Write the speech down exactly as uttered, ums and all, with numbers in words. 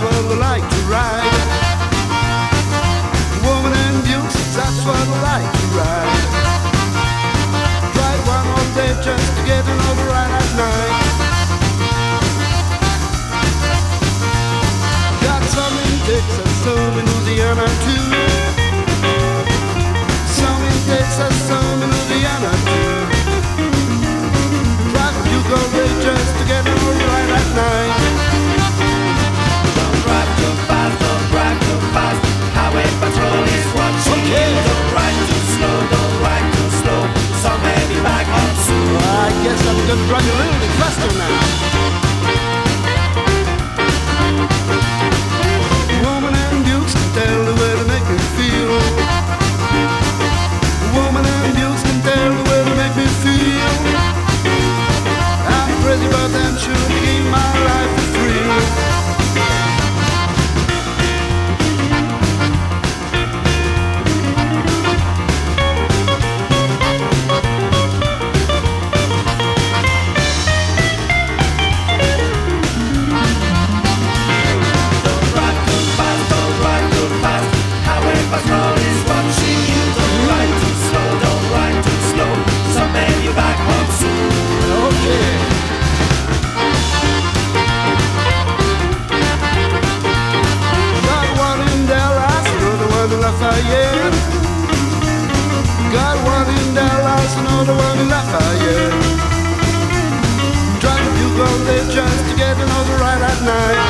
what I like to ride. Woman and Dukes, that's what I like to ride. Drive one all day just to get another ride at night. Got some in Texas, some in Louisiana too. Some in Texas, some in Louisiana too. Drive a Duke all day just to get another ride at night. Don't drive too fast, don't drive too fast. Highway patrol is watching you. Don't ride too slow, don't ride too slow. So maybe back home soon. Well, I guess I'm gonna drive a little bit faster now. Woman and Dukes can tell the way to make me feel. Woman and Dukes can tell the way to make me feel. I'm crazy about them, sure to keep my life free. Patrol is watching you. Don't ride too slow, don't ride too slow. So maybe you're back home soon. Okay. Got one in Dallas, another one in Lafayette. Got one in Dallas, another one in Lafayette. Drive a Bugle all day just to get another ride at night.